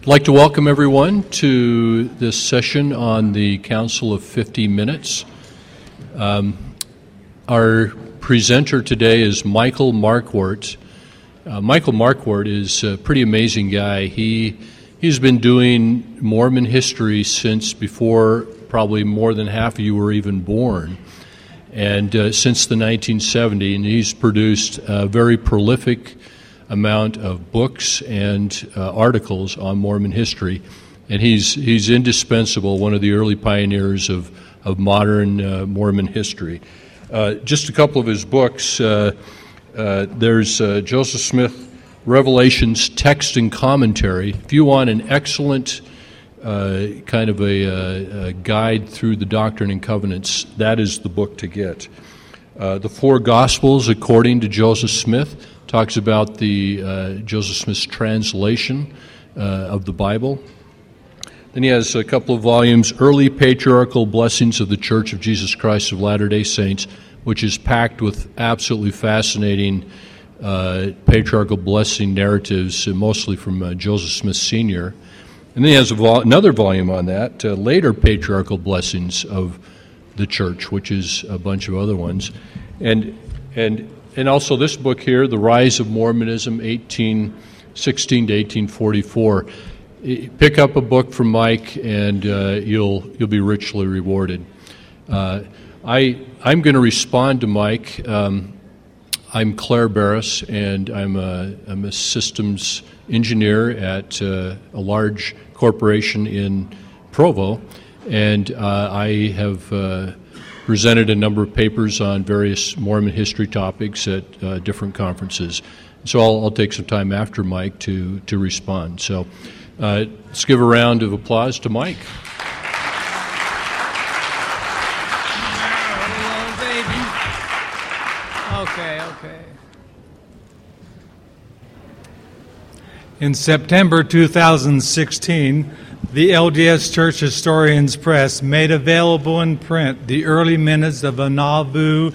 I'd like to welcome everyone to this session on the Council of 50 Minutes. Our presenter today is Michael Marquardt. Michael Marquardt is a pretty amazing guy. He's been doing Mormon history since before probably more than half of you were even born, and since the 1970s, and he's produced a very prolific amount of books and articles on Mormon history, and he's indispensable, one of the early pioneers of modern Mormon history. Just a couple of his books. There's Joseph Smith, Revelations Text and Commentary. If you want an excellent kind of a guide through the Doctrine and Covenants, that is the book to get. The Four Gospels According to Joseph Smith talks about the Joseph Smith's translation of the Bible. Then he has a couple of volumes, Early Patriarchal Blessings of the Church of Jesus Christ of Latter-day Saints, which is packed with absolutely fascinating patriarchal blessing narratives, mostly from Joseph Smith Sr. And then he has another volume on that, Later Patriarchal Blessings of the Church, which is a bunch of other ones. And also this book here, The Rise of Mormonism, 1816 to 1844. Pick up a book from Mike, and you'll be richly rewarded. I'm going to respond to Mike. I'm Claire Barris, and I'm a systems engineer at a large corporation in Provo, and I have presented a number of papers on various Mormon history topics at different conferences. So I'll take some time after Mike to respond. So let's give a round of applause to Mike. Okay. In September 2016, the LDS Church Historians Press made available in print the early minutes of a Nauvoo,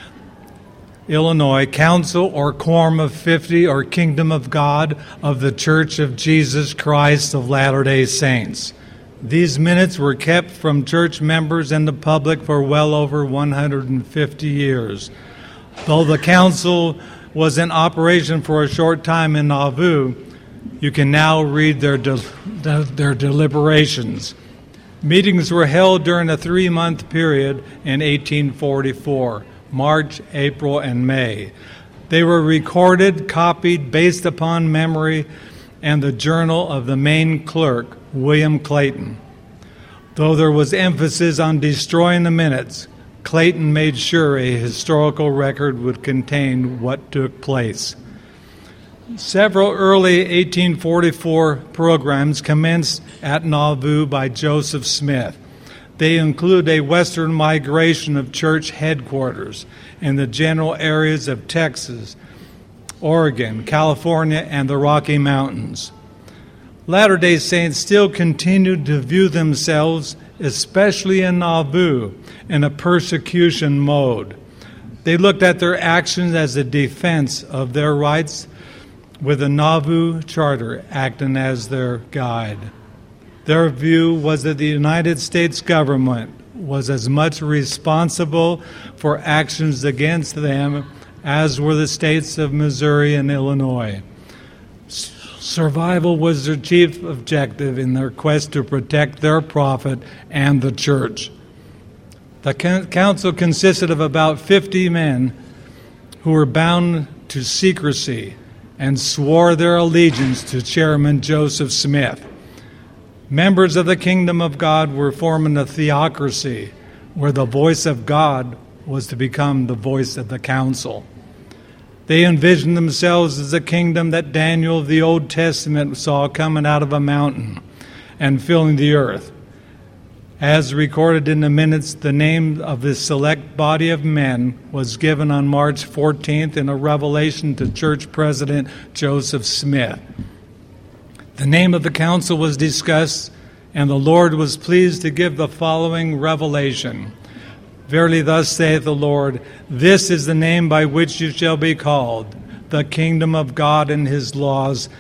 Illinois Council or Quorum of 50 or Kingdom of God of the Church of Jesus Christ of Latter-day Saints. These minutes were kept from church members and the public for well over 150 years. Though the council was in operation for a short time in Nauvoo, you can now read their deliberations. Meetings were held during a 3-month period in 1844, March, April, and May. They were recorded, copied based upon memory, and the journal of the main clerk, William Clayton. Though there was emphasis on destroying the minutes, Clayton made sure a historical record would contain what took place. Several early 1844 programs commenced at Nauvoo by Joseph Smith. They include a western migration of church headquarters in the general areas of Texas, Oregon, California, and the Rocky Mountains. Latter-day Saints still continued to view themselves, especially in Nauvoo, in a persecution mode. They looked at their actions as a defense of their rights, with the Nauvoo Charter acting as their guide. Their view was that the United States government was as much responsible for actions against them as were the states of Missouri and Illinois. Survival was their chief objective in their quest to protect their profit and the church. The council consisted of about 50 men who were bound to secrecy and swore their allegiance to Chairman Joseph Smith. Members of the Kingdom of God were forming a theocracy where the voice of God was to become the voice of the council. They envisioned themselves as a kingdom that Daniel of the Old Testament saw coming out of a mountain and filling the earth. As recorded in the minutes, the name of this select body of men was given on March 14th in a revelation to Church President Joseph Smith. The name of the council was discussed, and the Lord was pleased to give the following revelation. Verily thus saith the Lord, this is the name by which you shall be called, the kingdom of God and his laws,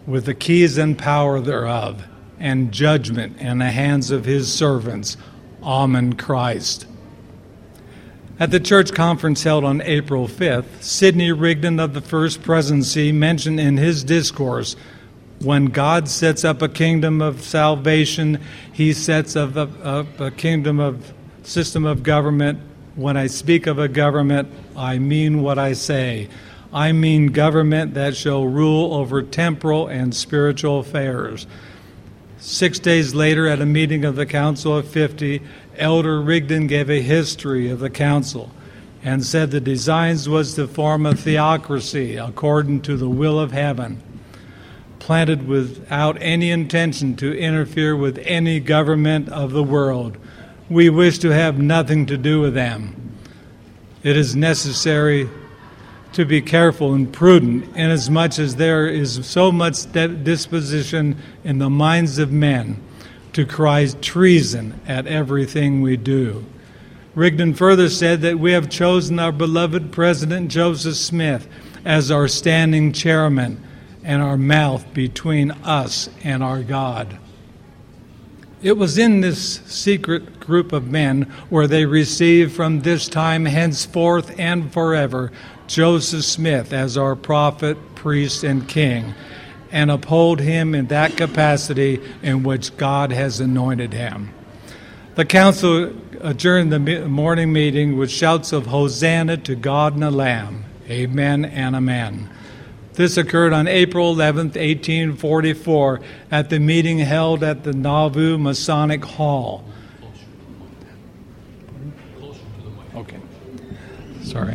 with the keys and power thereof, and judgment in the hands of his servants. Amen, Christ. At the church conference held on April 5th, Sidney Rigdon of the First Presidency mentioned in his discourse, when God sets up a kingdom of salvation, he sets up a kingdom of system of government. When I speak of a government, I mean what I say. I mean government that shall rule over temporal and spiritual affairs. 6 days later, at a meeting of the Council of 50, Elder Rigdon gave a history of the council and said the designs was to form a theocracy according to the will of heaven, planted without any intention to interfere with any government of the world. We wish to have nothing to do with them. It is necessary to be careful and prudent, inasmuch as there is so much disposition in the minds of men to cry treason at everything we do. Rigdon further said that we have chosen our beloved President Joseph Smith as our standing chairman and our mouth between us and our God. It was in this secret group of men where they received from this time henceforth and forever Joseph Smith as our prophet, priest, and king, and uphold him in that capacity in which God has anointed him. The council adjourned the morning meeting with shouts of Hosanna to God and the Lamb. Amen and amen. This occurred on April 11th, 1844, at the meeting held at the Nauvoo Masonic Hall. Okay. Sorry.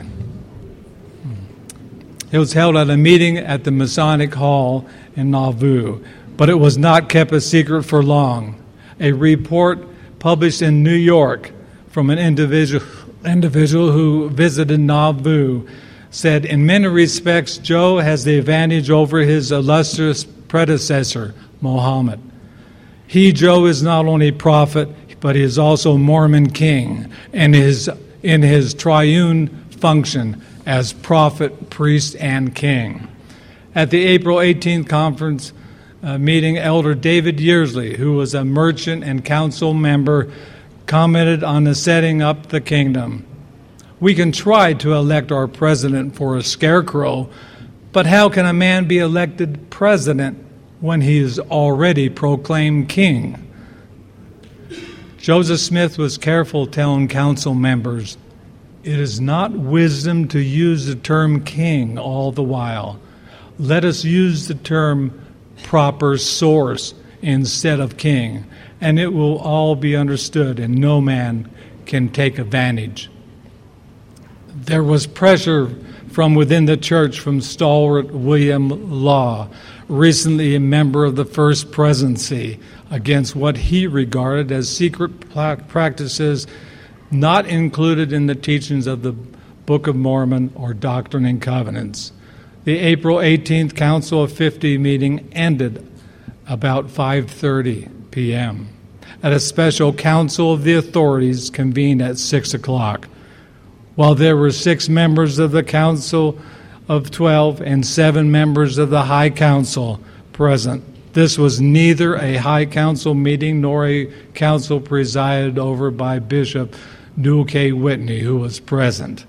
It was held at a meeting at the Masonic Hall in Nauvoo, but it was not kept a secret for long. A report published in New York from an individual who visited Nauvoo said, in many respects, Joe has the advantage over his illustrious predecessor, Muhammad. He, Joe, is not only prophet, but he is also Mormon king, and is in his triune function as prophet, priest, and king. At the April 18th conference meeting, Elder David Yearsley, who was a merchant and council member, commented on the setting up the kingdom. We can try to elect our president for a scarecrow, but how can a man be elected president when he is already proclaimed king? Joseph Smith was careful telling council members, it is not wisdom to use the term king all the while. Let us use the term proper source instead of king, and it will all be understood, and no man can take advantage. There was pressure from within the church from stalwart William Law, recently a member of the First Presidency, against what he regarded as secret practices not included in the teachings of the Book of Mormon or Doctrine and Covenants. The April 18th Council of 50 meeting ended about 5:30 p.m. at a special council of the authorities convened at 6 o'clock. While there were 6 members of the Council of 12 and 7 members of the High Council present, this was neither a High Council meeting nor a council presided over by Bishop Newell K. Whitney, who was present.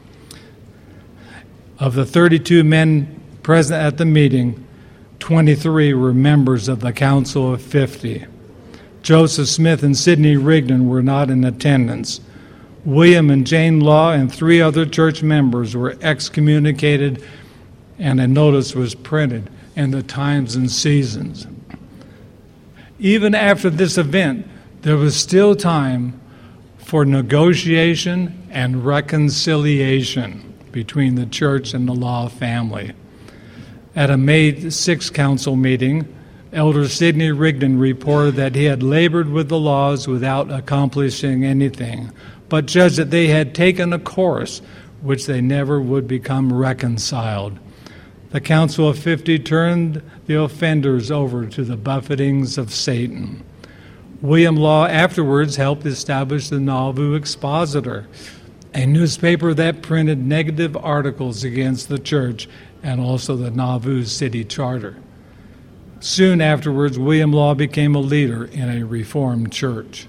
Of the 32 men present at the meeting, 23 were members of the Council of 50. Joseph Smith and Sidney Rigdon were not in attendance. William and Jane Law and 3 other church members were excommunicated, and a notice was printed in the Times and Seasons. Even after this event, there was still time for negotiation and reconciliation between the church and the Law family. At a May 6th council meeting, Elder Sidney Rigdon reported that he had labored with the Laws without accomplishing anything, but judged that they had taken a course which they never would become reconciled. The Council of 50 turned the offenders over to the buffetings of Satan. William Law afterwards helped establish the Nauvoo Expositor, a newspaper that printed negative articles against the church and also the Nauvoo City Charter. Soon afterwards, William Law became a leader in a Reformed church.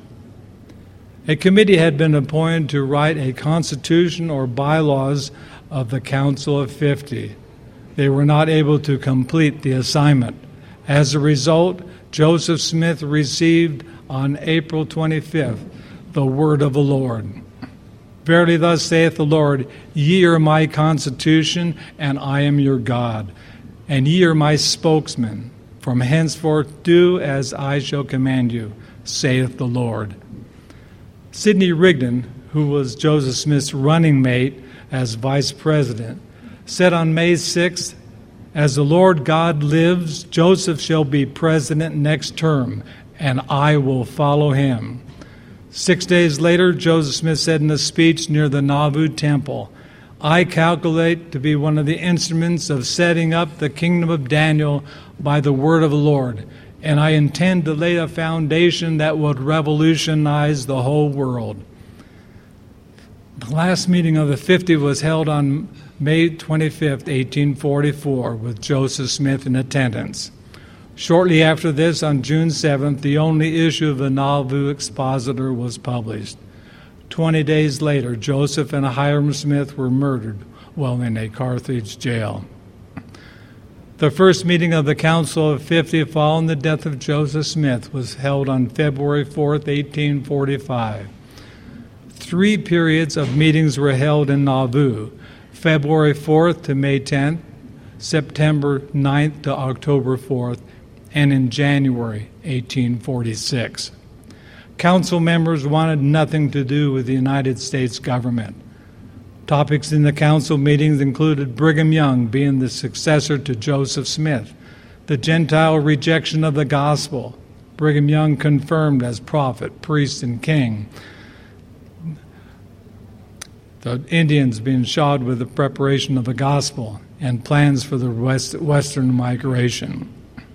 A committee had been appointed to write a constitution or bylaws of the Council of 50. They were not able to complete the assignment. As a result, Joseph Smith received on April 25th the word of the Lord. Verily thus saith the Lord, ye are my constitution, and I am your God, and ye are my spokesman. From henceforth do as I shall command you, saith the Lord. Sidney Rigdon, who was Joseph Smith's running mate as vice president, said on May 6th, as the Lord God lives, Joseph shall be president next term, and I will follow him. 6 days later, Joseph Smith said in a speech near the Nauvoo Temple, I calculate to be one of the instruments of setting up the kingdom of Daniel by the word of the Lord, and I intend to lay a foundation that would revolutionize the whole world. The last meeting of the 50 was held on May 25, 1844, with Joseph Smith in attendance. Shortly after this, on June 7th, the only issue of the Nauvoo Expositor was published. 20 days later, Joseph and Hiram Smith were murdered while in a Carthage jail. The first meeting of the Council of 50 following the death of Joseph Smith was held on February 4th, 1845. 3 periods of meetings were held in Nauvoo, February 4th to May 10th, September 9th to October 4th, and in January 1846. Council members wanted nothing to do with the United States government. Topics in the council meetings included Brigham Young being the successor to Joseph Smith, the Gentile rejection of the gospel, Brigham Young confirmed as prophet, priest, and king, the Indians being shod with the preparation of the gospel, and plans for the western migration.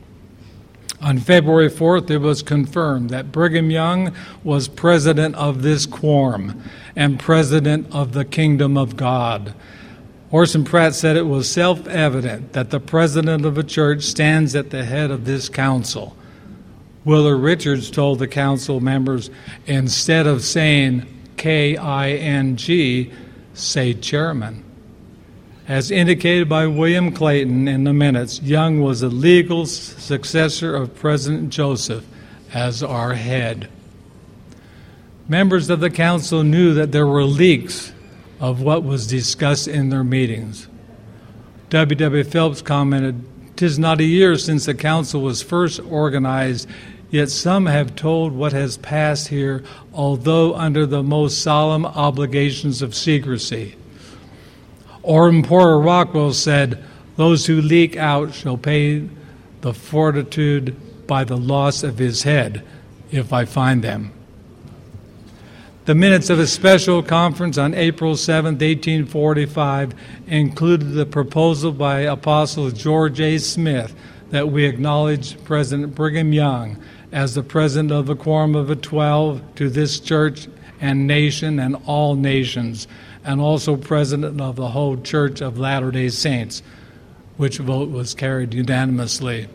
On February 4th, it was confirmed that Brigham Young was president of this quorum and president of the kingdom of God. Orson Pratt said it was self-evident that the president of a church stands at the head of this council. Willard Richards told the council members, instead of saying K-I-N-G, say chairman. As indicated by William Clayton in the minutes, Young was a legal successor of President Joseph as our head. Members of the council knew that there were leaks of what was discussed in their meetings. W. W. Phelps commented, "'Tis not a year since the council was first organized, yet some have told what has passed here, although under the most solemn obligations of secrecy." Orrin Porter Rockwell said, "Those who leak out shall pay the fortitude by the loss of his head, if I find them." The minutes of a special conference on April 7, 1845, included the proposal by Apostle George A. Smith that we acknowledge President Brigham Young as the president of the Quorum of the 12 to this church and nation and all nations, and also president of the whole Church of Latter-day Saints, which vote was carried unanimously.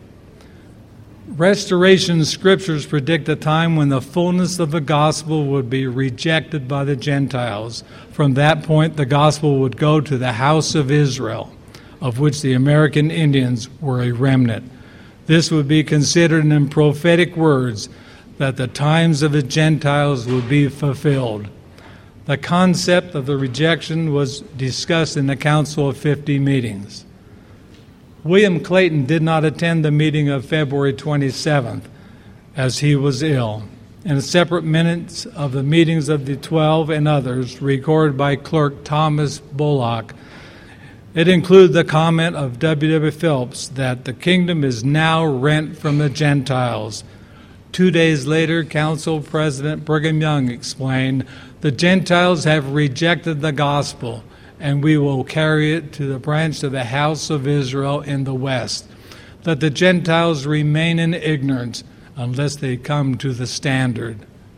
Restoration scriptures predict a time when the fullness of the gospel would be rejected by the Gentiles. From that point, the gospel would go to the house of Israel, of which the American Indians were a remnant. This would be considered in prophetic words that the times of the Gentiles would be fulfilled. The concept of the rejection was discussed in the Council of 50 meetings. William Clayton did not attend the meeting of February 27th, as he was ill. In separate minutes of the meetings of the 12 and others, recorded by clerk Thomas Bullock, it included the comment of W. W. Phelps that the kingdom is now rent from the Gentiles. 2 days later, Council President Brigham Young explained, "The Gentiles have rejected the gospel, and we will carry it to the branch of the house of Israel in the west. Let the Gentiles remain in ignorance unless they come to the standard."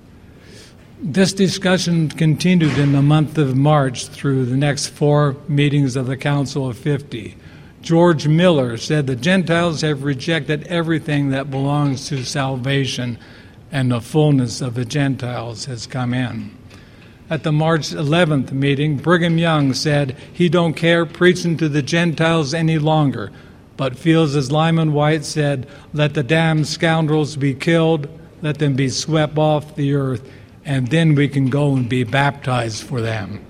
This discussion continued in the month of March through the next 4 meetings of the Council of 50. George Miller said the Gentiles have rejected everything that belongs to salvation, and the fullness of the Gentiles has come in. At the March 11th meeting, Brigham Young said he don't care preaching to the Gentiles any longer, but feels as Lyman White said, let the damned scoundrels be killed, let them be swept off the earth, and then we can go and be baptized for them.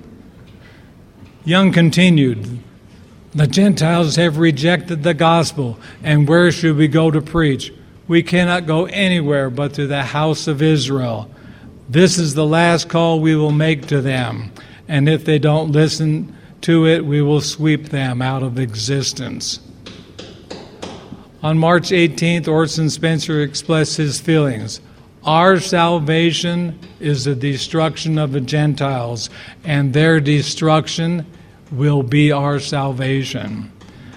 Young continued, the Gentiles have rejected the gospel, and where should we go to preach? We cannot go anywhere but to the house of Israel. This is the last call we will make to them, and if they don't listen to it, we will sweep them out of existence. On March 18th, Orson Spencer expressed his feelings. Our salvation is the destruction of the Gentiles, and their destruction will be our salvation.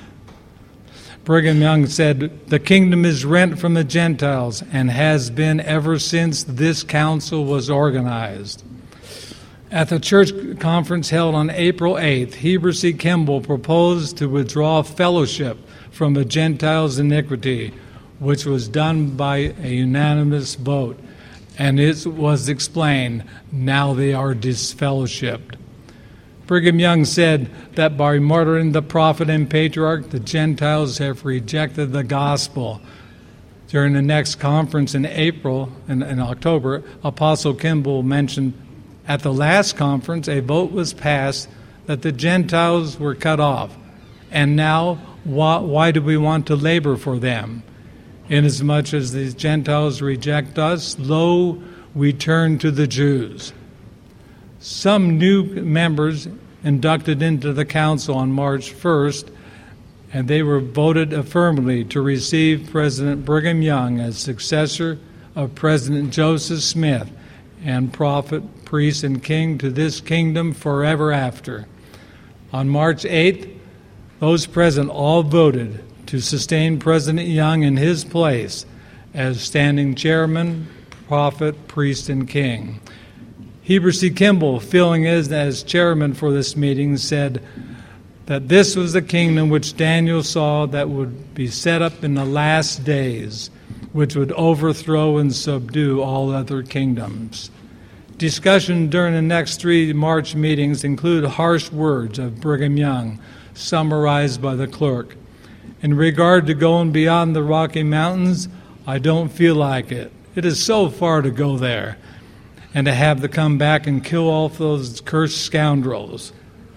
Brigham Young said, the kingdom is rent from the Gentiles and has been ever since this council was organized. At the church conference held on April 8th, Heber C. Kimball proposed to withdraw fellowship from the Gentiles' iniquity, which was done by a unanimous vote, and it was explained, now they are disfellowshipped. Brigham Young said that by murdering the prophet and patriarch, the Gentiles have rejected the gospel. During the next conference in October, Apostle Kimball mentioned at the last conference a vote was passed that the Gentiles were cut off. And now, why do we want to labor for them? Inasmuch as the Gentiles reject us, lo, we turn to the Jews. Some new members inducted into the council on March 1st, and they were voted affirmatively to receive President Brigham Young as successor of President Joseph Smith and prophet, priest, and king to this kingdom forever after. On March 8th, those present all voted to sustain President Young in his place as standing chairman, prophet, priest, and king. Heber C. Kimball, filling as chairman for this meeting, said that this was the kingdom which Daniel saw that would be set up in the last days, which would overthrow and subdue all other kingdoms. Discussion during the next 3 March meetings include harsh words of Brigham Young, summarized by the clerk. In regard to going beyond the Rocky Mountains, I don't feel like it. It is so far to go there, and to have to come back and kill all those cursed scoundrels.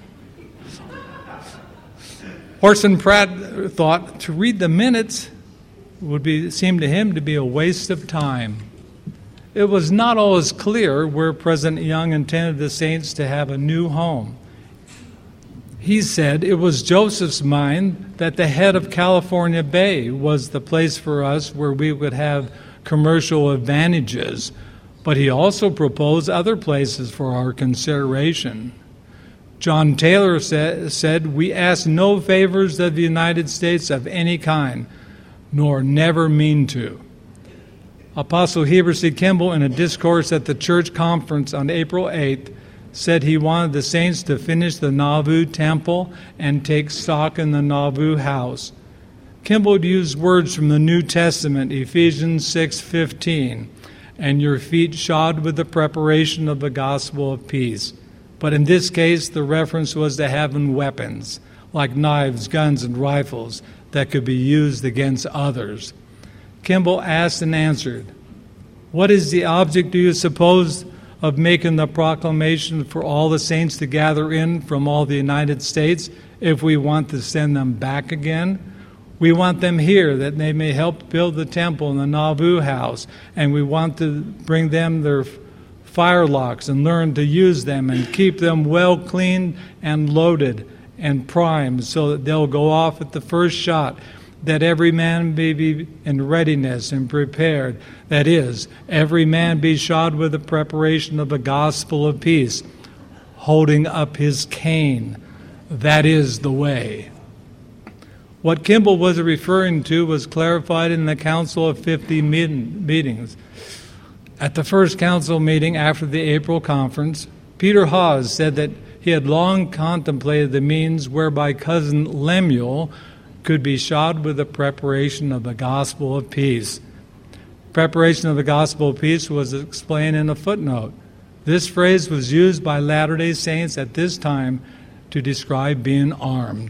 Orson Pratt thought to read the minutes seemed to him to be a waste of time. It was not always clear where President Young intended the saints to have a new home. He said it was Joseph's mind that the head of California Bay was the place for us where we would have commercial advantages, but he also proposed other places for our consideration. John Taylor said, we ask no favors of the United States of any kind, nor never mean to. Apostle Heber C. Kimball, in a discourse at the church conference on April 8th, said he wanted the saints to finish the Nauvoo temple and take stock in the Nauvoo house. Kimball used words from the New Testament, Ephesians 6:15, and your feet shod with the preparation of the gospel of peace. But in this case, the reference was to having weapons, like knives, guns, and rifles, that could be used against others. Kimball asked and answered, what is the object, do you suppose, of making the proclamation for all the saints to gather in from all the United States if we want to send them back again? We want them here that they may help build the temple and the Nauvoo house, and we want to bring them their firelocks and learn to use them and keep them well cleaned and loaded and primed so that they'll go off at the first shot, that every man may be in readiness and prepared. That is, every man be shod with the preparation of the gospel of peace, holding up his cane. That is the way. What Kimball was referring to was clarified in the Council of 50 meetings. At the first council meeting after the April conference, Peter Hawes said that he had long contemplated the means whereby Cousin Lemuel could be shod with the preparation of the gospel of peace. Preparation of the gospel of peace was explained in a footnote. This phrase was used by Latter-day Saints at this time to describe being armed.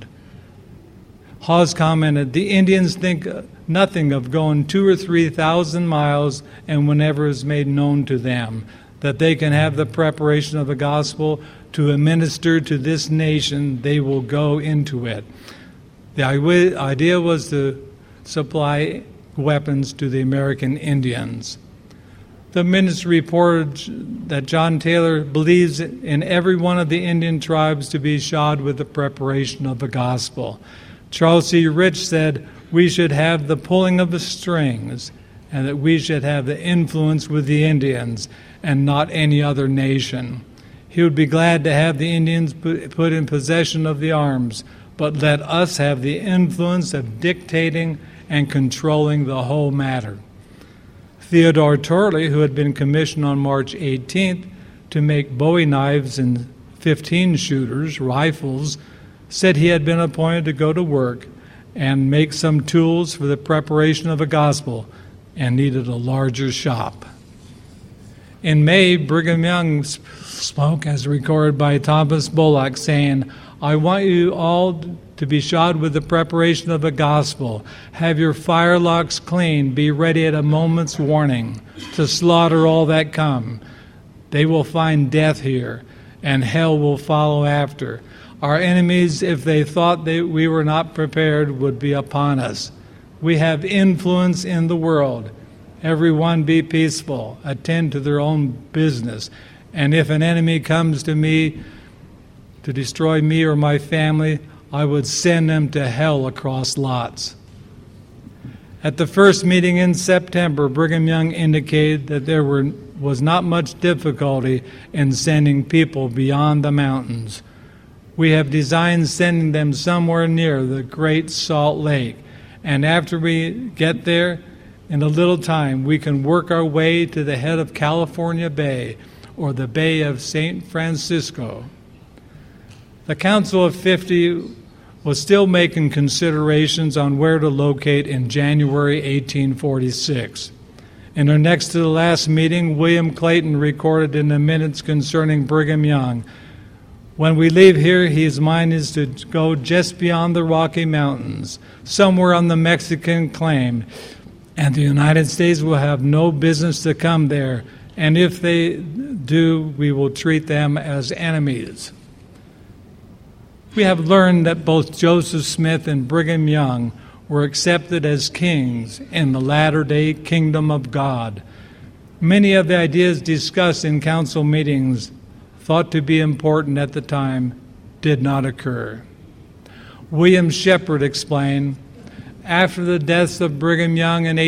Hawes commented, "The Indians think nothing of going 2,000 or 3,000 miles, and whenever is made known to them that they can have the preparation of the gospel to administer to this nation, they will go into it." The idea was to supply weapons to the American Indians. The ministry reported that John Taylor believes in every one of the Indian tribes to be shod with the preparation of the gospel. Charles C. Rich said, "We should have the pulling of the strings, and that we should have the influence with the Indians and not any other nation. He would be glad to have the Indians put in possession of the arms, but let us have the influence of dictating and controlling the whole matter." Theodore Turley, who had been commissioned on March 18th to make Bowie knives and 15-shooters, rifles, said he had been appointed to go to work and make some tools for the preparation of the gospel and needed a larger shop. In May, Brigham Young spoke, as recorded by Thomas Bullock, saying, "I want you all to be shod with the preparation of the gospel. Have your firelocks clean. Be ready at a moment's warning to slaughter all that come. They will find death here, and hell will follow after. Our enemies, if they thought that we were not prepared, would be upon us. We have influence in the world. Everyone be peaceful, attend to their own business. And if an enemy comes to me to destroy me or my family, I would send them to hell across lots." At the first meeting in September, Brigham Young indicated that there was not much difficulty in sending people beyond the mountains. "We have designed sending them somewhere near the Great Salt Lake, and after we get there, in a little time, we can work our way to the head of California Bay or the Bay of St. Francisco." The Council of 50 was still making considerations on where to locate in January 1846. In their next to the last meeting, William Clayton recorded in the minutes concerning Brigham Young, "When we leave here, his mind is to go just beyond the Rocky Mountains, somewhere on the Mexican claim, and the United States will have no business to come there, and if they do, we will treat them as enemies." We have learned that both Joseph Smith and Brigham Young were accepted as kings in the latter-day kingdom of God. Many of the ideas discussed in council meetings, thought to be important at the time, did not occur. William Shepard explained, "After the deaths of Brigham Young in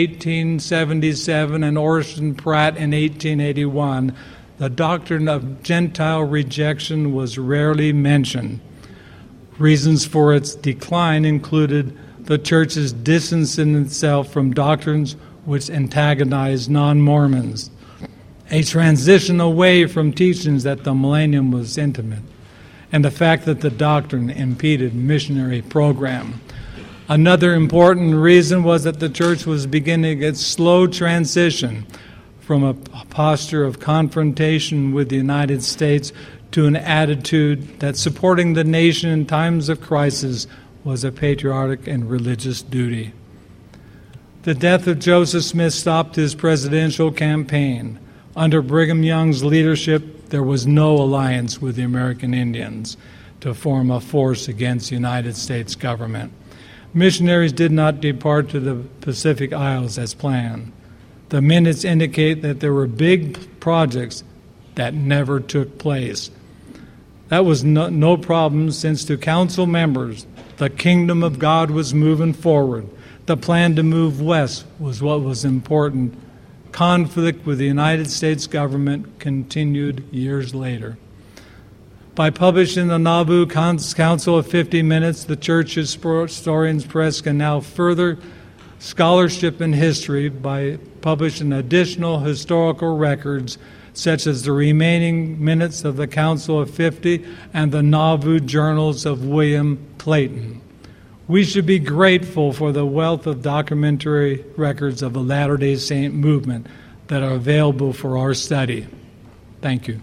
1877 and Orson Pratt in 1881, the doctrine of Gentile rejection was rarely mentioned. Reasons for its decline included the church's distancing itself from doctrines which antagonized non-Mormons, a transition away from teachings that the millennium was intimate, and the fact that the doctrine impeded missionary program. Another important reason was that the church was beginning its slow transition from a posture of confrontation with the United States to an attitude that supporting the nation in times of crisis was a patriotic and religious duty. The death of Joseph Smith stopped his presidential campaign. Under Brigham Young's leadership, there was no alliance with the American Indians to form a force against the United States government. Missionaries did not depart to the Pacific Isles as planned. The minutes indicate that there were big projects that never took place. That was no problem, since to council members, the kingdom of God was moving forward. The plan to move west was what was important. Conflict with the United States government continued years later. By publishing the Nauvoo Council of 50 Minutes, the Church Historians Press can now further scholarship in history by publish an additional historical records such as the remaining minutes of the Council of 50 and the Nauvoo journals of William Clayton. We should be grateful for the wealth of documentary records of the Latter-day Saint movement that are available for our study. Thank you.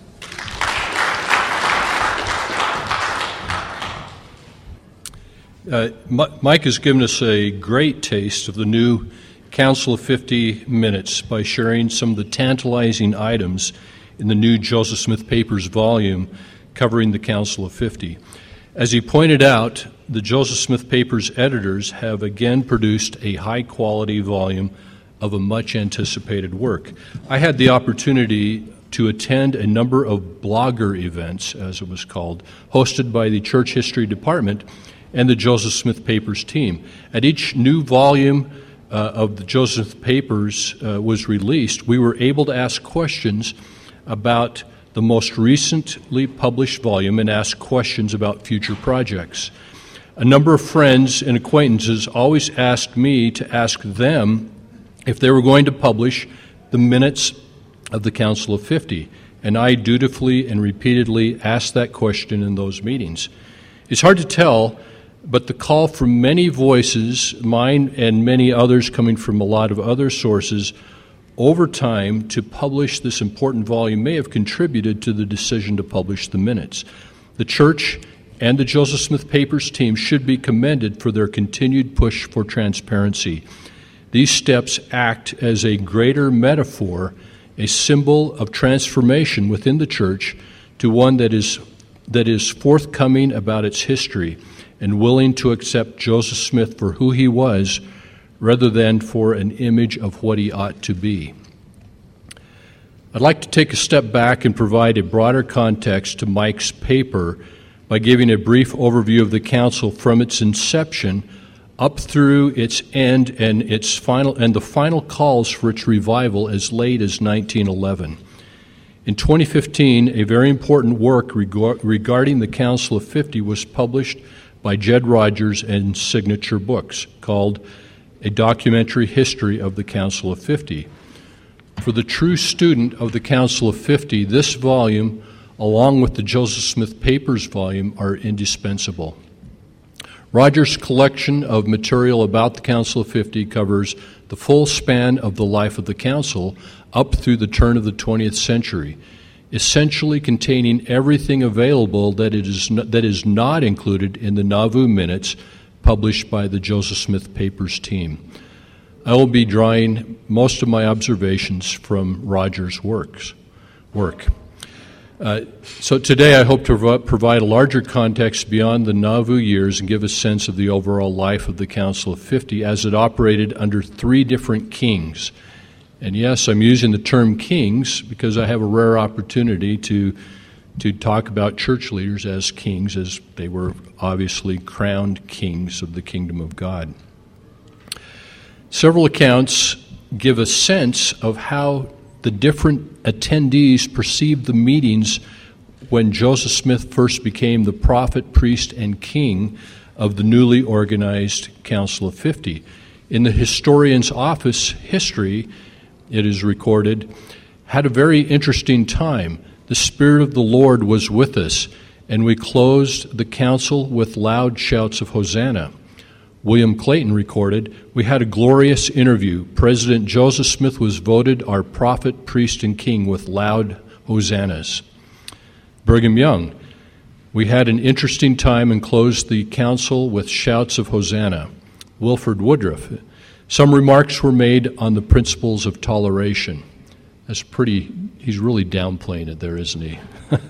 Mike has given us a great taste of the new Council of 50 minutes by sharing some of the tantalizing items in the new Joseph Smith Papers volume covering the Council of 50. As he pointed out, the Joseph Smith Papers editors have again produced a high-quality volume of a much-anticipated work. I had the opportunity to attend a number of blogger events, as it was called, hosted by the Church History Department and the Joseph Smith Papers team. At each new volume of the Joseph Papers was released, we were able to ask questions about the most recently published volume and ask questions about future projects. A number of friends and acquaintances always asked me to ask them if they were going to publish the minutes of the Council of 50, and I dutifully and repeatedly asked that question in those meetings. It's hard to tell, but the call from many voices, mine and many others coming from a lot of other sources, over time to publish this important volume may have contributed to the decision to publish the minutes. The Church and the Joseph Smith Papers team should be commended for their continued push for transparency. These steps act as a greater metaphor, a symbol of transformation within the Church to one that is forthcoming about its history and willing to accept Joseph Smith for who he was rather than for an image of what he ought to be. I'd like to take a step back and provide a broader context to Mike's paper by giving a brief overview of the Council from its inception up through its end and the final calls for its revival as late as 1911. In 2015, a very important work regarding the Council of 50 was published by Jed Rogers and Signature Books called A Documentary History of the Council of 50. For the true student of the Council of 50, this volume, along with the Joseph Smith Papers volume, are indispensable. Rogers' collection of material about the Council of 50 covers the full span of the life of the Council up through the turn of the 20th century, essentially containing everything available that is not included in the Nauvoo minutes published by the Joseph Smith Papers team. I will be drawing most of my observations from Rogers' work. So today I hope to provide a larger context beyond the Nauvoo years and give a sense of the overall life of the Council of 50 as it operated under three different kings. And yes, I'm using the term kings because I have a rare opportunity to talk about church leaders as kings, as they were obviously crowned kings of the kingdom of God. Several accounts give a sense of how the different attendees perceived the meetings when Joseph Smith first became the prophet, priest, and king of the newly organized Council of 50. In the historian's office history, it is recorded, had a very interesting time. The Spirit of the Lord was with us, and we closed the council with loud shouts of Hosanna. William Clayton recorded, we had a glorious interview. President Joseph Smith was voted our prophet, priest, and king with loud hosannas. Brigham Young, we had an interesting time and closed the council with shouts of Hosanna. Wilford Woodruff, some remarks were made on the principles of toleration. That's pretty, he's really downplaying it there, isn't he?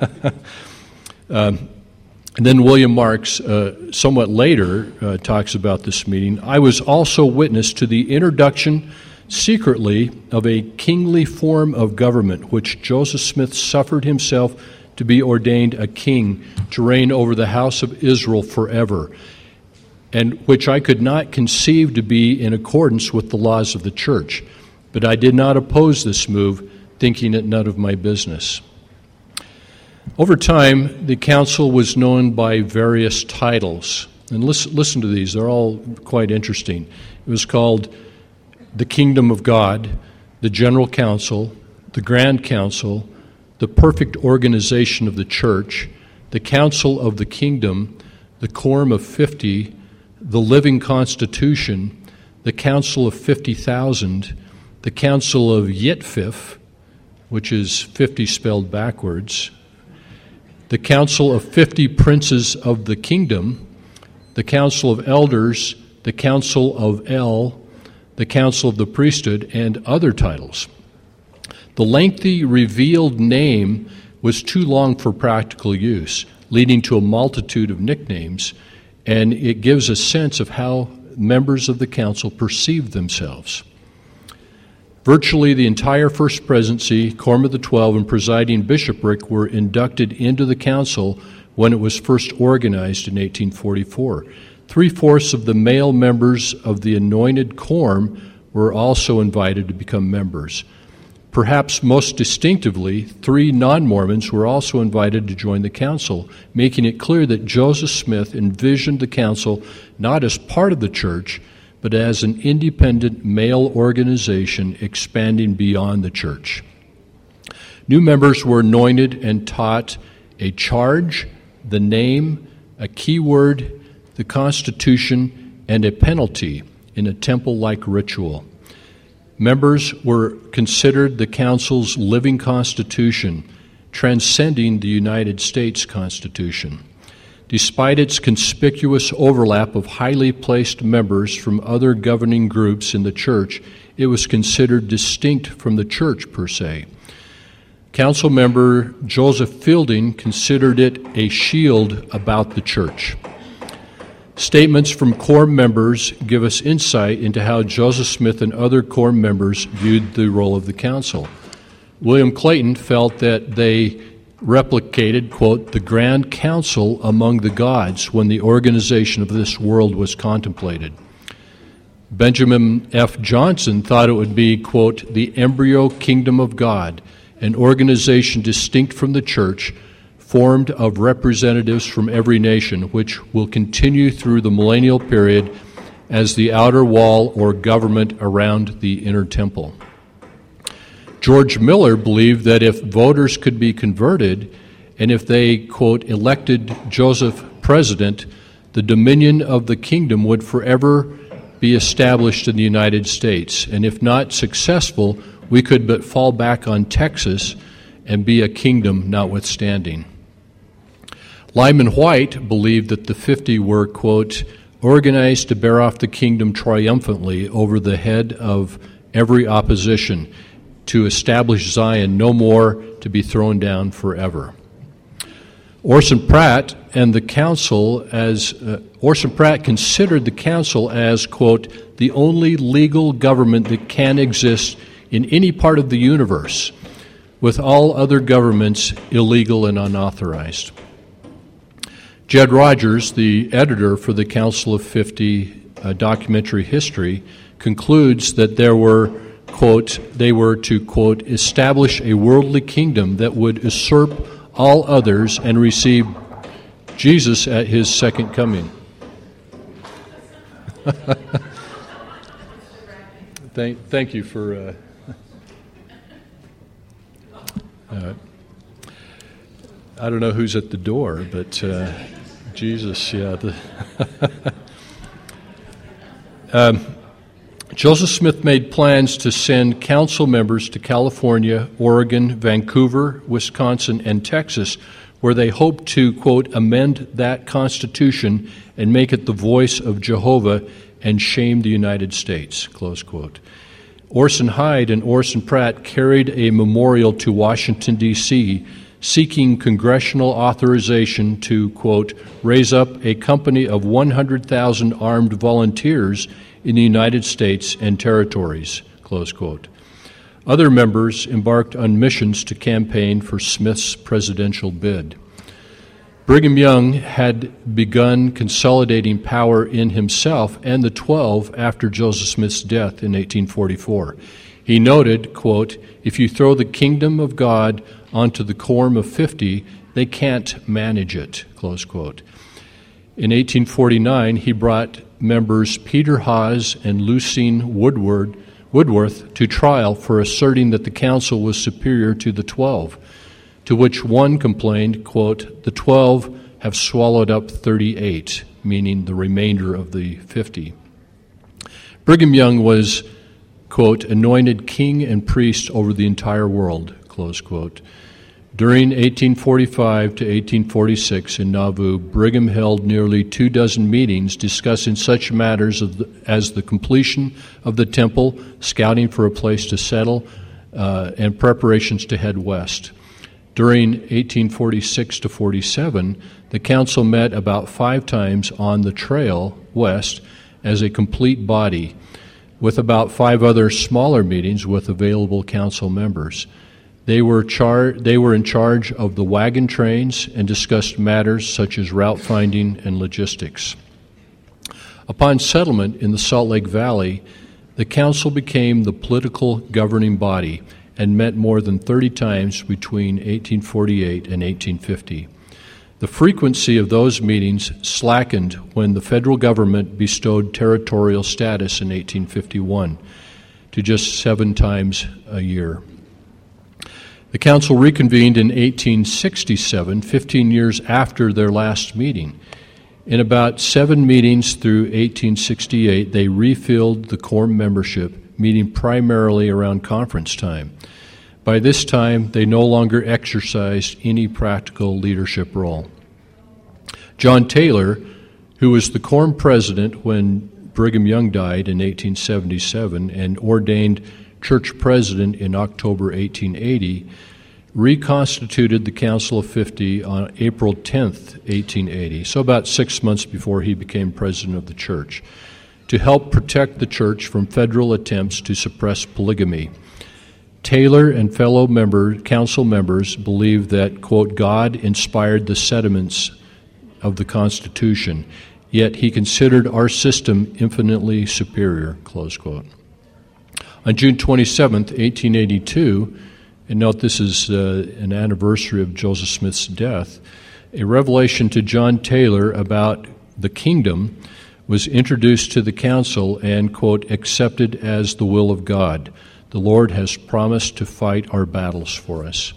And then William Marks, somewhat later, talks about this meeting. I was also witness to the introduction secretly of a kingly form of government, which Joseph Smith suffered himself to be ordained a king to reign over the house of Israel forever, and which I could not conceive to be in accordance with the laws of the church. But I did not oppose this move, thinking it none of my business. Over time, the council was known by various titles. And listen to these. They're all quite interesting. It was called the kingdom of God, the general council, the grand council, the perfect organization of the church, the council of the kingdom, the quorum of 50, the living constitution, the council of 50,000, the council of Yitfif, which is 50 spelled backwards, the council of 50 princes of the kingdom, the council of elders, the council of El, the council of the priesthood, and other titles. The lengthy revealed name was too long for practical use, leading to a multitude of nicknames, and it gives a sense of how members of the council perceived themselves. Virtually the entire First Presidency, Quorum of the 12, and presiding bishopric were inducted into the council when it was first organized in 1844. 3/4 of the male members of the anointed quorum were also invited to become members. Perhaps most distinctively, 3 non-Mormons were also invited to join the council, making it clear that Joseph Smith envisioned the council not as part of the church, but as an independent male organization expanding beyond the church. New members were anointed and taught a charge, the name, a keyword, the Constitution, and a penalty in a temple-like ritual. Members were considered the council's living constitution, transcending the United States Constitution. Despite its conspicuous overlap of highly placed members from other governing groups in the church, it was considered distinct from the church per se. Council member Joseph Fielding considered it a shield about the church. Statements from quorum members give us insight into how Joseph Smith and other quorum members viewed the role of the council. William Clayton felt that they replicated, quote, the grand council among the gods when the organization of this world was contemplated. Benjamin F. Johnson thought it would be, quote, the embryo kingdom of God, an organization distinct from the church, formed of representatives from every nation, which will continue through the millennial period as the outer wall or government around the inner temple. George Miller believed that if voters could be converted, and if they, quote, elected Joseph president, the dominion of the kingdom would forever be established in the United States. And if not successful, we could but fall back on Texas and be a kingdom notwithstanding. Lyman White believed that the 50 were, quote, organized to bear off the kingdom triumphantly over the head of every opposition, to establish Zion no more to be thrown down forever. Orson Pratt and the council Orson Pratt considered the council as, quote, the only legal government that can exist in any part of the universe, with all other governments illegal and unauthorized. Jed Rogers, the editor for the Council of 50 documentary history, concludes that they were to, quote, establish a worldly kingdom that would usurp all others and receive Jesus at his second coming. Thank you for... I don't know who's at the door, but Jesus, yeah. Joseph Smith made plans to send council members to California, Oregon, Vancouver, Wisconsin, and Texas, where they hoped to, quote, amend that Constitution and make it the voice of Jehovah and shame the United States, close quote. Orson Hyde and Orson Pratt carried a memorial to Washington, D.C., seeking congressional authorization to, quote, raise up a company of 100,000 armed volunteers in the United States and territories, close quote. Other members embarked on missions to campaign for Smith's presidential bid. Brigham Young had begun consolidating power in himself and the 12 after Joseph Smith's death in 1844. He noted, quote, if you throw the kingdom of God onto the quorum of 50, they can't manage it, close quote. In 1849, he brought members Peter Haas and Lucien Woodward Woodworth to trial for asserting that the council was superior to the 12, to which one complained, quote, "The 12 have swallowed up 38, meaning the remainder of the 50. Brigham Young was, quote, "anointed king and priest over the entire world," close quote. During 1845 to 1846 in Nauvoo, Brigham held nearly 24 meetings discussing such matters as the completion of the temple, scouting for a place to settle, and preparations to head west. During 1846 to 47, the council met about 5 times on the trail west as a complete body, with about 5 other smaller meetings with available council members. They were in charge of the wagon trains and discussed matters such as route finding and logistics. Upon settlement in the Salt Lake Valley, the council became the political governing body and met more than 30 times between 1848 and 1850. The frequency of those meetings slackened when the federal government bestowed territorial status in 1851 to just 7 times a year. The council reconvened in 1867, 15 years after their last meeting. In about 7 meetings through 1868, they refilled the quorum membership, meeting primarily around conference time. By this time, they no longer exercised any practical leadership role. John Taylor, who was the quorum president when Brigham Young died in 1877 and ordained church president in October 1880, reconstituted the Council of 50 on April 10th, 1880, so about 6 months before he became president of the church, to help protect the church from federal attempts to suppress polygamy. Taylor and fellow council members believed that, quote, "God inspired the sentiments of the Constitution, yet he considered our system infinitely superior," close quote. On June 27th, 1882, and note this is an anniversary of Joseph Smith's death, a revelation to John Taylor about the kingdom was introduced to the council and, quote, "accepted as the will of God. The Lord has promised to fight our battles for us."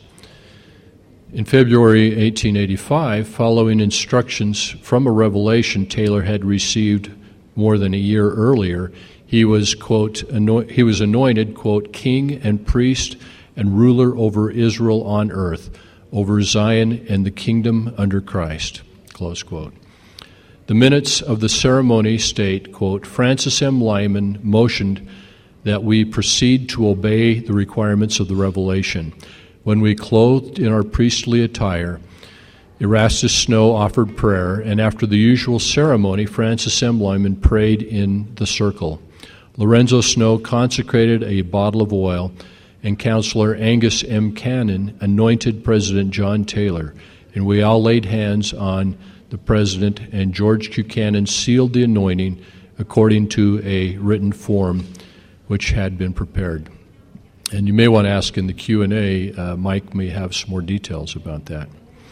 In February 1885, following instructions from a revelation Taylor had received more than a year earlier, he was, quote, he was anointed, quote, "king and priest and ruler over Israel on earth, over Zion and the kingdom under Christ," close quote. The minutes of the ceremony state, quote, "Francis M. Lyman motioned that we proceed to obey the requirements of the revelation. When we clothed in our priestly attire, Erastus Snow offered prayer, and after the usual ceremony, Francis M. Lyman prayed in the circle. Lorenzo Snow consecrated a bottle of oil, and Counselor Angus M. Cannon anointed President John Taylor, and we all laid hands on the President, and George Q. Cannon sealed the anointing according to a written form which had been prepared. And you may want to ask in the Q&A, Mike may have some more details about that.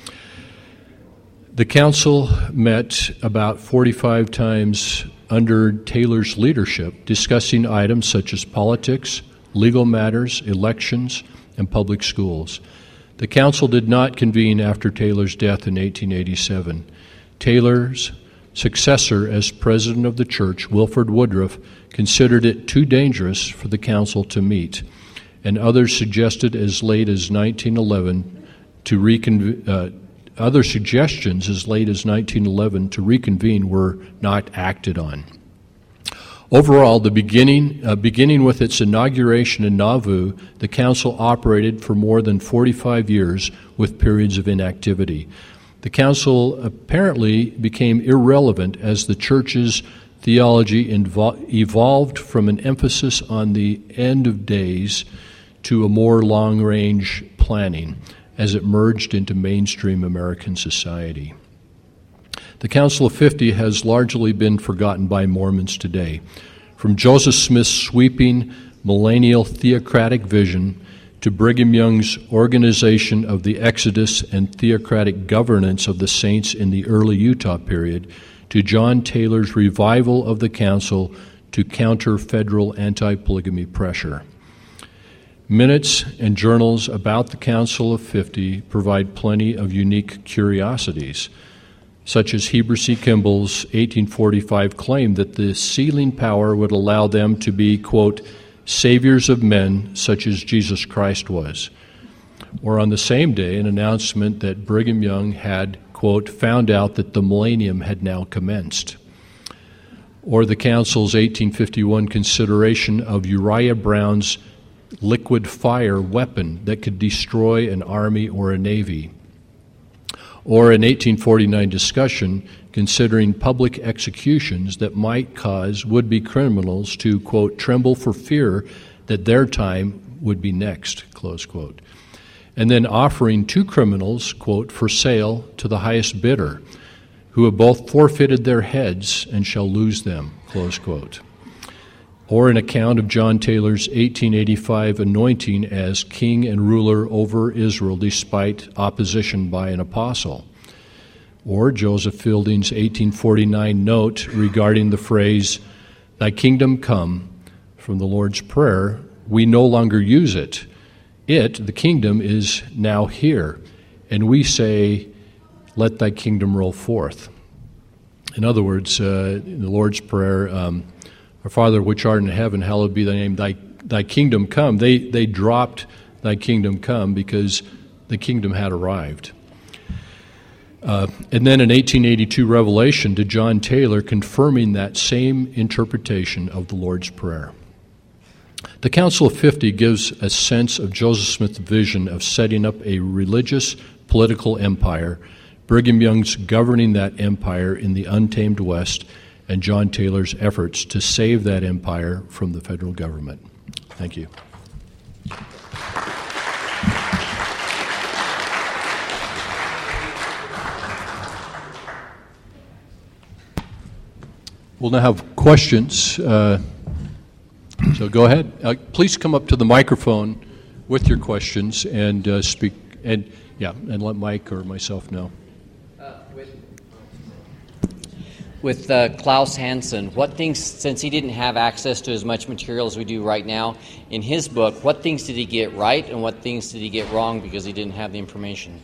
The council met about 45 times under Taylor's leadership, discussing items such as politics, legal matters, elections, and public schools. The council did not convene after Taylor's death in 1887. Taylor's successor as president of the church, Wilford Woodruff, considered it too dangerous for the council to meet, and others suggested as late as 1911 to reconvene. Other suggestions as late as 1911 to reconvene were not acted on. Overall, beginning with its inauguration in Nauvoo, the council operated for more than 45 years with periods of inactivity. The council apparently became irrelevant as the church's theology evolved from an emphasis on the end of days to a more long-range planning as it merged into mainstream American society. The Council of 50 has largely been forgotten by Mormons today. From Joseph Smith's sweeping millennial theocratic vision to Brigham Young's organization of the Exodus and theocratic governance of the saints in the early Utah period, to John Taylor's revival of the council, to counter federal anti-polygamy pressure. Minutes and journals about the Council of 50 provide plenty of unique curiosities, such as Heber C. Kimball's 1845 claim that the sealing power would allow them to be, quote, saviors of men such as Jesus Christ was. Or on the same day, an announcement that Brigham Young had, quote, found out that the millennium had now commenced. Or the Council's 1851 consideration of Uriah Brown's liquid fire weapon that could destroy an army or a navy. Or an 1849 discussion considering public executions that might cause would-be criminals to, quote, tremble for fear that their time would be next, close quote. And then offering two criminals, quote, for sale to the highest bidder, who have both forfeited their heads and shall lose them, close quote. Or an account of John Taylor's 1885 anointing as king and ruler over Israel despite opposition by an apostle. Or Joseph Fielding's 1849 note regarding the phrase, "Thy kingdom come," from the Lord's Prayer. We no longer use it. The kingdom, is now here, and we say, "Let thy kingdom roll forth." In other words, in the Lord's Prayer, Our Father which art in heaven, hallowed be thy name, thy kingdom come. They dropped thy kingdom come because the kingdom had arrived. And then an 1882 revelation to John Taylor confirming that same interpretation of the Lord's Prayer. The Council of 50 gives a sense of Joseph Smith's vision of setting up a religious political empire, Brigham Young's governing that empire in the untamed West, and John Taylor's efforts to save that empire from the federal government. Thank you. We'll now have questions. So go ahead. Please come up to the microphone with your questions and speak. And let Mike or myself know. With Klaus Hansen, what things, since he didn't have access to as much material as we do right now, in his book, what things did he get right and what things did he get wrong because he didn't have the information?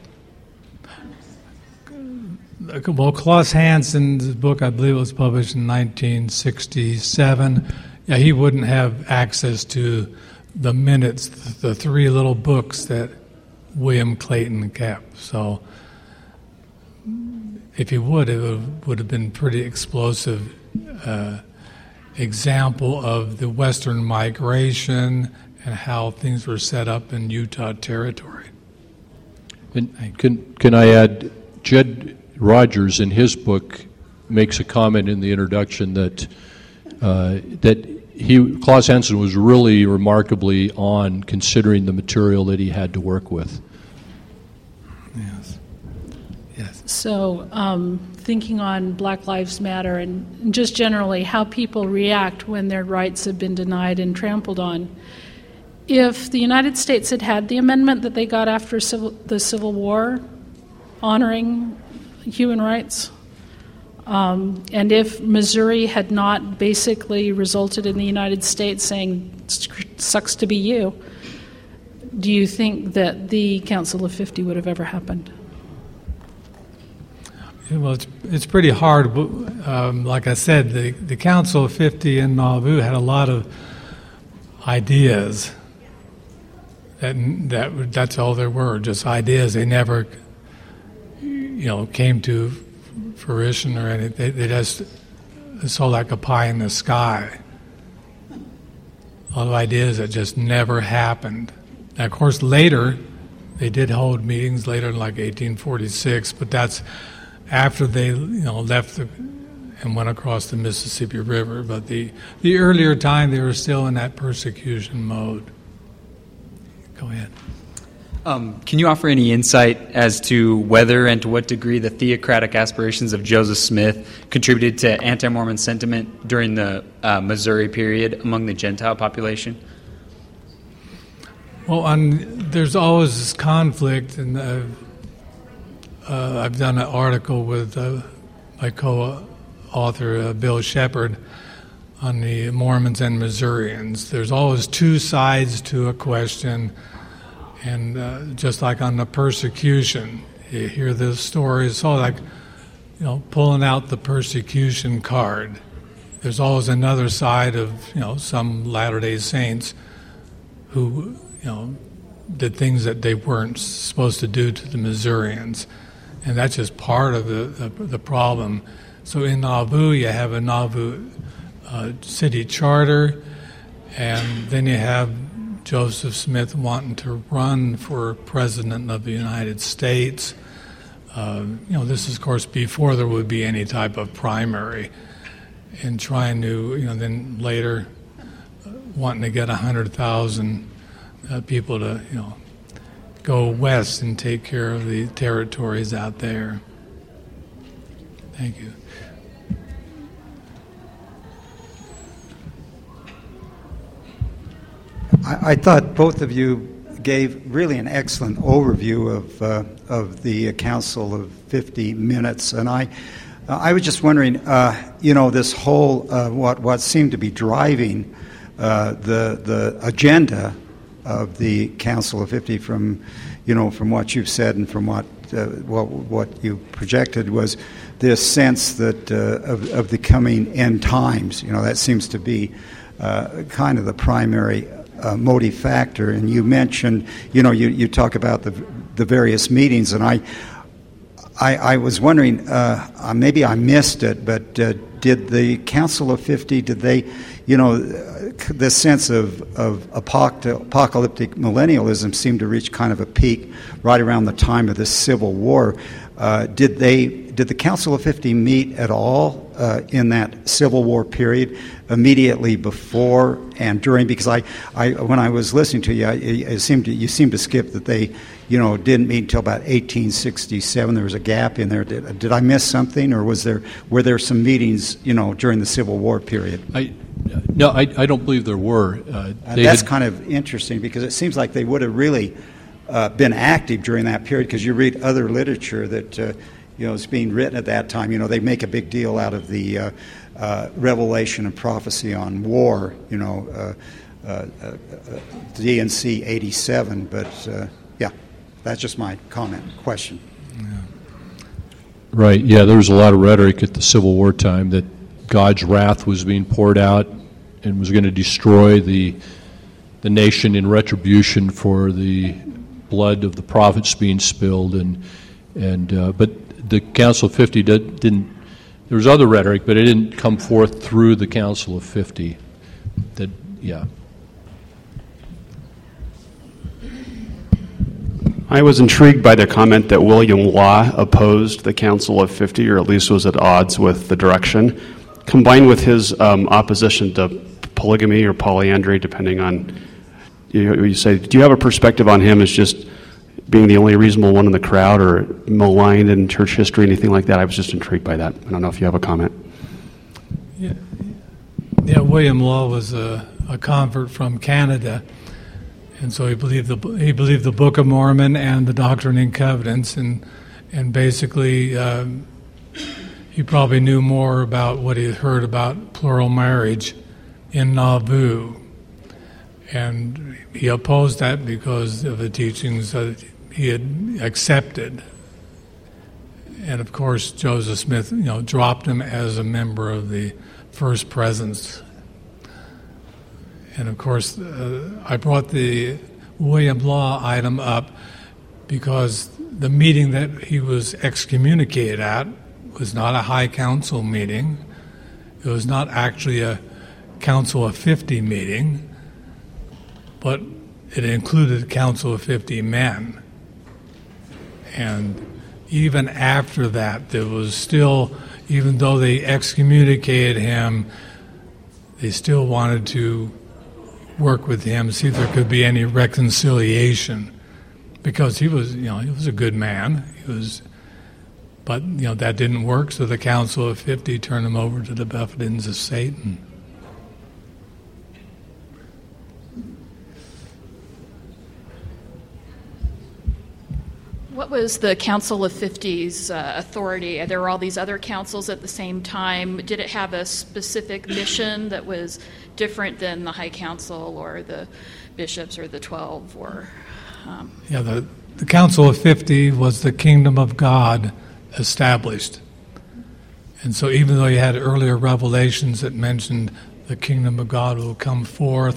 Well, Klaus Hansen's book, I believe it was published in 1967. Yeah, he wouldn't have access to the minutes, the three little books that William Clayton kept. So if he would, it would have been pretty explosive example of the Western migration and how things were set up in Utah Territory. And can I add, Jed Rogers in his book makes a comment in the introduction that Klaus Hansen was really remarkably on considering the material that he had to work with. Yes. So thinking on Black Lives Matter and just generally how people react when their rights have been denied and trampled on. If the United States had had the amendment that they got after the Civil War honoring human rights, and if Missouri had not basically resulted in the United States saying, "Sucks to be you," do you think that the Council of 50 would have ever happened? Well, it's pretty hard. Like I said, the Council of 50 in Nauvoo had a lot of ideas. That's all there were, just ideas. They never, came to fruition or anything. They just saw like a pie in the sky. A lot of ideas that just never happened. Now, of course, later they did hold meetings later in like 1846, but that's after they left and went across the Mississippi River. But the earlier time, they were still in that persecution mode. Go ahead. Can you offer any insight as to whether and to what degree the theocratic aspirations of Joseph Smith contributed to anti-Mormon sentiment during the Missouri period among the Gentile population? Well, there's always this conflict, and I've done an article with my co-author Bill Shepard on the Mormons and Missourians. There's always two sides to a question, and just like on the persecution, you hear this story. It's all like, pulling out the persecution card. There's always another side of, some Latter-day Saints who, did things that they weren't supposed to do to the Missourians. And that's just part of the problem. So in Nauvoo, you have a Nauvoo city charter, and then you have Joseph Smith wanting to run for president of the United States. This is, of course, before there would be any type of primary, and trying to, then later wanting to get 100,000 people to, go west and take care of the territories out there. Thank you. I thought both of you gave really an excellent overview of the Council of 50 Minutes, and I was just wondering, this whole what seemed to be driving the agenda of the Council of 50 from what you've said and from what you projected was this sense that of the coming end times. That seems to be kind of the primary motive factor. And you mentioned, you talk about the various meetings, and I was wondering, maybe I missed it, but did the Council of 50, did they, this sense of apocalyptic millennialism seemed to reach kind of a peak right around the time of the Civil War. Did the Council of 50 meet at all in that Civil War period, immediately before and during? Because I when I was listening to you, you seemed to skip that they didn't meet until about 1867. There was a gap in there. Did I miss something, or were there some meetings during the Civil War period? No, I don't believe there were. That's kind of interesting, because it seems like they would have really been active during that period, because you read other literature that is being written at that time. They make a big deal out of the revelation and prophecy on war, D&C 87, but yeah, that's just my question. Yeah. Right, yeah, there was a lot of rhetoric at the Civil War time that God's wrath was being poured out and was going to destroy the nation in retribution for the blood of the prophets being spilled, but the Council of 50 didn't. There was other rhetoric, but it didn't come forth through the Council of 50. I was intrigued by the comment that William Law opposed the Council of 50, or at least was at odds with the direction, combined with his opposition to polygamy or polyandry, depending on you say. Do you have a perspective on him as just being the only reasonable one in the crowd, or maligned in church history, anything like that? I was just intrigued by that. I don't know if you have a comment. Yeah. William Law was a convert from Canada, and so he believed the Book of Mormon and the Doctrine and Covenants, and basically he probably knew more about what he had heard about plural marriage in Nauvoo, and he opposed that because of the teachings that he had accepted. And of course, Joseph Smith, dropped him as a member of the First Presence. And of course, I brought the William Law item up because the meeting that he was excommunicated at was not a high council meeting. It was not actually a Council of 50 meeting, but it included Council of 50 men. And even after that, there was still, even though they excommunicated him, they still wanted to work with him, see if there could be any reconciliation, because he was a good man. But that didn't work, so the Council of 50 turned him over to the buffetings of Satan. What was the Council of 50's authority? There were all these other councils at the same time. Did it have a specific mission that was different than the High Council or the bishops or the 12? Or the Council of 50 was the kingdom of God established. And so even though you had earlier revelations that mentioned the kingdom of God will come forth,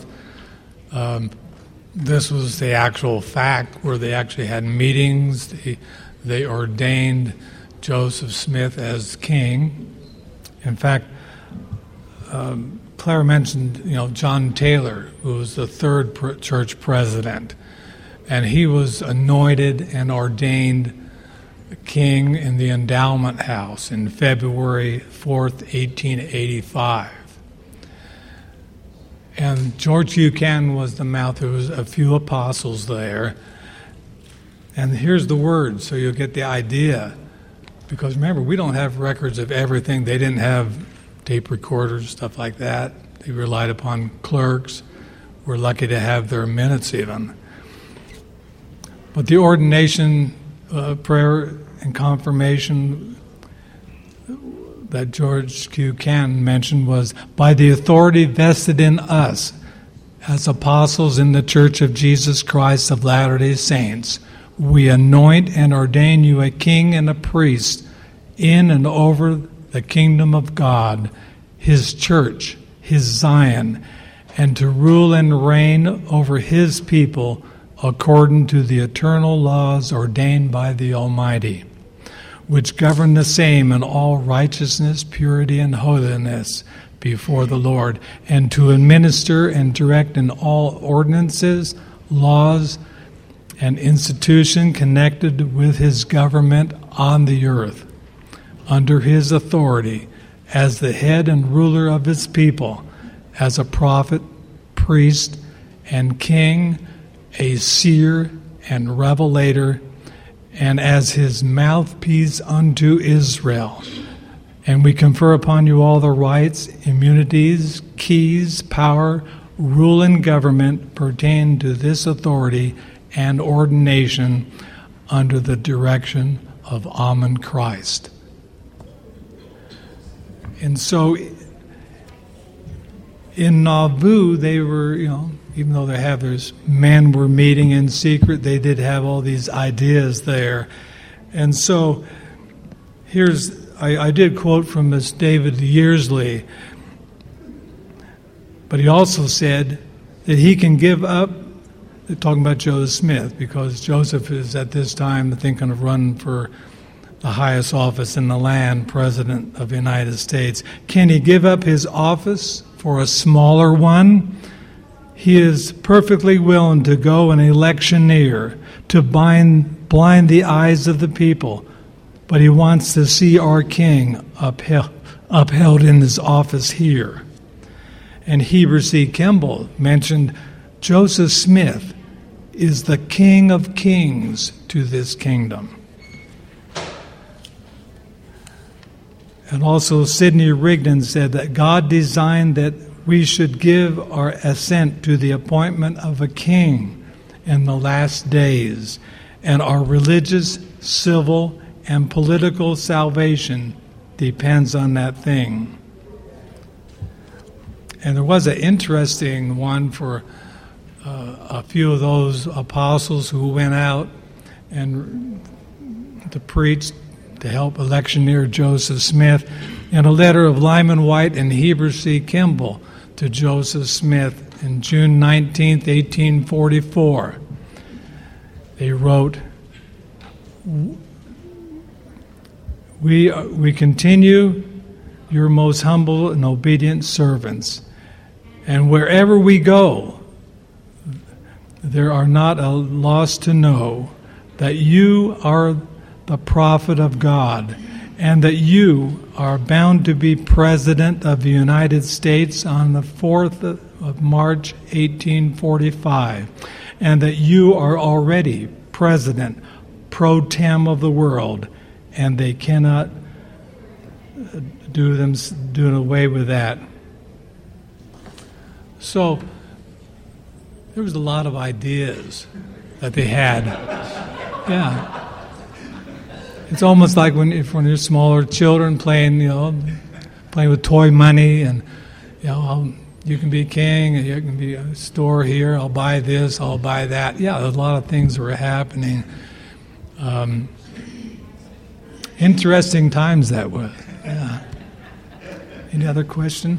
this was the actual fact where they actually had meetings. They ordained Joseph Smith as king. In fact, Claire mentioned, John Taylor, who was the third church president, and he was anointed and ordained king in the Endowment House in February 4th, 1885. And George Buchanan was the mouth. There was a few apostles there. And here's the word, so you'll get the idea. Because remember, we don't have records of everything. They didn't have tape recorders, stuff like that. They relied upon clerks. We're lucky to have their minutes even. But the ordination, prayer, and confirmation that George Buchanan mentioned was, by the authority vested in us as apostles in the Church of Jesus Christ of Latter-day Saints, we anoint and ordain you a king and a priest in and over the kingdom of God, his church, his Zion, and to rule and reign over his people according to the eternal laws ordained by the Almighty, which govern the same in all righteousness, purity, and holiness before the Lord, and to administer and direct in all ordinances, laws, and institution connected with his government on the earth, under his authority, as the head and ruler of his people, as a prophet, priest, and king, a seer and revelator, and as his mouthpiece unto Israel. And we confer upon you all the rights, immunities, keys, power, rule, and government pertain to this authority and ordination under the direction of Amen Christ. And so in Nauvoo, they were, even though they have these men were meeting in secret, they did have all these ideas there. And so I did quote from this David Yearsley, but he also said that he can give up, talking about Joseph Smith, because Joseph is at this time thinking of running for the highest office in the land, President of the United States. Can he give up his office for a smaller one? He is perfectly willing to go an electioneer, to blind the eyes of the people, but he wants to see our king upheld in his office here. And Heber C. Kimball mentioned Joseph Smith is the King of Kings to this kingdom. And also Sidney Rigdon said that God designed that we should give our assent to the appointment of a king in the last days, and our religious, civil, and political salvation depends on that thing. And there was an interesting one for a few of those apostles who went out and to preach to help electioneer Joseph Smith, in a letter of Lyman White and Heber C. Kimball to Joseph Smith in June 19, 1844. They wrote, We continue your most humble and obedient servants, and wherever we go, there are not a loss to know that you are the prophet of God, and that you are bound to be President of the United States on the 4th of March, 1845, and that you are already President pro tem of the world, and they cannot do away with that. So there was a lot of ideas that they had. Yeah. It's almost like when you're smaller children playing with toy money, and you can be king, and you can be a store here. I'll buy this, I'll buy that. Yeah, a lot of things were happening. Interesting times that was. Yeah. Any other question?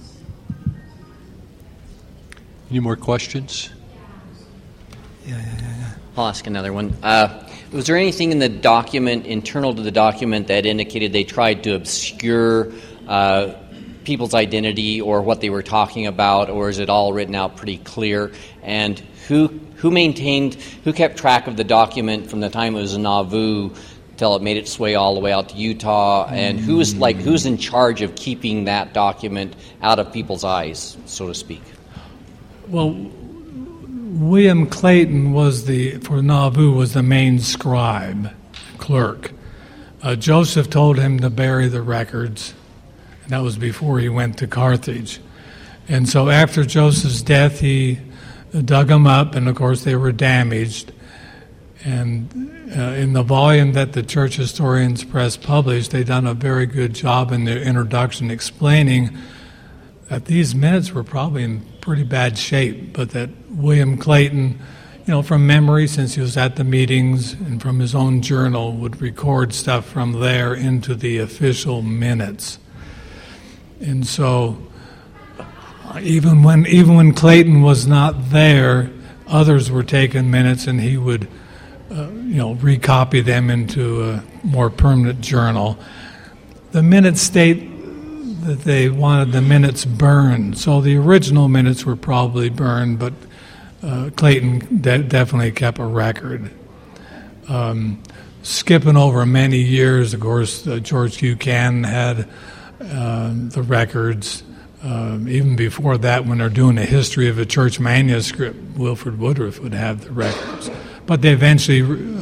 Any more questions? Yeah. I'll ask another one. Was there anything in the document, internal to the document, that indicated they tried to obscure people's identity or what they were talking about, or is it all written out pretty clear? And who kept track of the document from the time it was in Nauvoo till it made its way all the way out to Utah? And who's in charge of keeping that document out of people's eyes, so to speak? Well, William Clayton for Nauvoo was the main scribe, clerk. Joseph told him to bury the records, and that was before he went to Carthage. And so after Joseph's death, he dug them up, and of course they were damaged. And in the volume that the Church Historians Press published, they've done a very good job in their introduction explaining that these minutes were probably in pretty bad shape, but that William Clayton, from memory, since he was at the meetings, and from his own journal, would record stuff from there into the official minutes. And so even when Clayton was not there, others were taking minutes, and he would recopy them into a more permanent journal. The minutes state that they wanted the minutes burned, so the original minutes were probably burned, but Clayton definitely kept a record. Skipping over many years, of course, George Buchanan had the records. Even before that, when they're doing a history of a church manuscript, Wilford Woodruff would have the records. But they eventually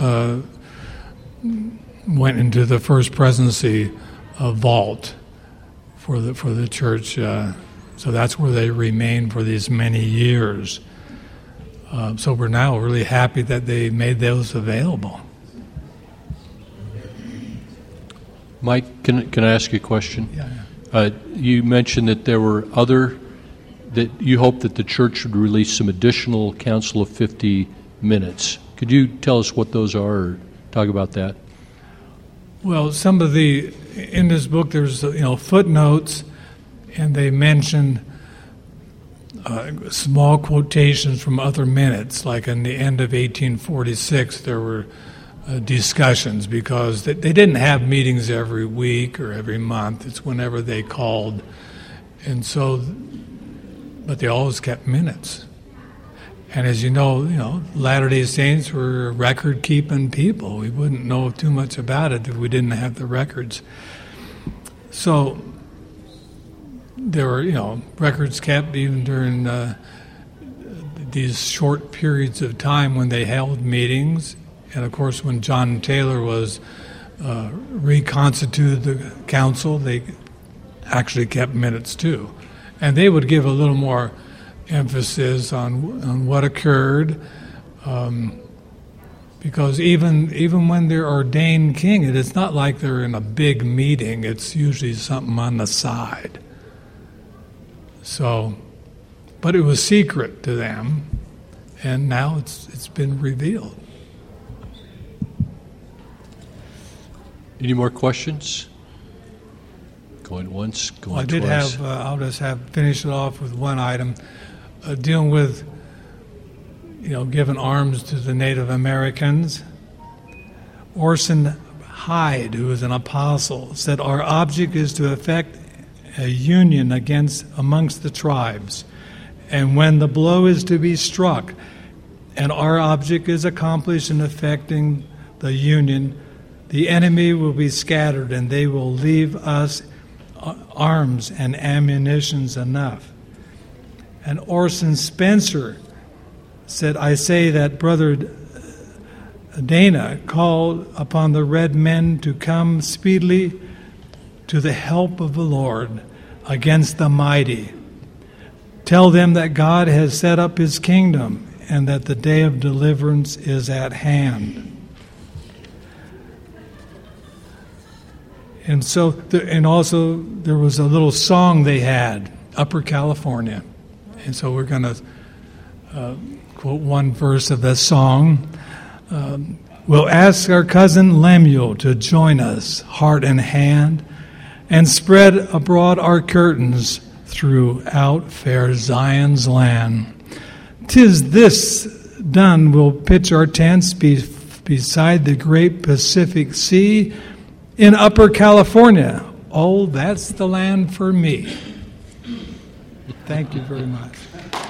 went into the First Presidency vault for the church, so that's where they remained for these many years. So we're now really happy that they made those available. Mike, can I ask you a question? Yeah. You mentioned that there were that you hope that the church would release some additional Council of 50 minutes. Could you tell us what those are, or talk about that? Well, in this book, there's footnotes, and they mention small quotations from other minutes. Like in the end of 1846, there were discussions, because they didn't have meetings every week or every month. It's whenever they called, and so, but they always kept minutes. And as you know, Latter-day Saints were record-keeping people. We wouldn't know too much about it if we didn't have the records. So there were, records kept even during these short periods of time when they held meetings. And of course, when John Taylor was reconstituted the council, they actually kept minutes too. And they would give a little more emphasis on what occurred, because even when they're ordained king, it's not like they're in a big meeting. It's usually something on the side. So, but it was secret to them, and now it's been revealed. Any more questions? Going once, going twice. I'll just finish it off with one item. Dealing with, giving arms to the Native Americans. Orson Hyde, who was an apostle, said, "Our object is to effect a union amongst the tribes. And when the blow is to be struck, and our object is accomplished in effecting the union, the enemy will be scattered, and they will leave us arms and ammunitions enough." And Orson Spencer said, "I say that Brother Dana called upon the red men to come speedily to the help of the Lord against the mighty. Tell them that God has set up his kingdom and that the day of deliverance is at hand." And so, and also there was a little song they had, Upper California. And so we're going to quote one verse of that song. We'll ask our cousin Lemuel to join us, heart and hand, and spread abroad our curtains throughout fair Zion's land. 'Tis this done, we'll pitch our tents beside the great Pacific Sea in Upper California. Oh, that's the land for me. Thank you very much.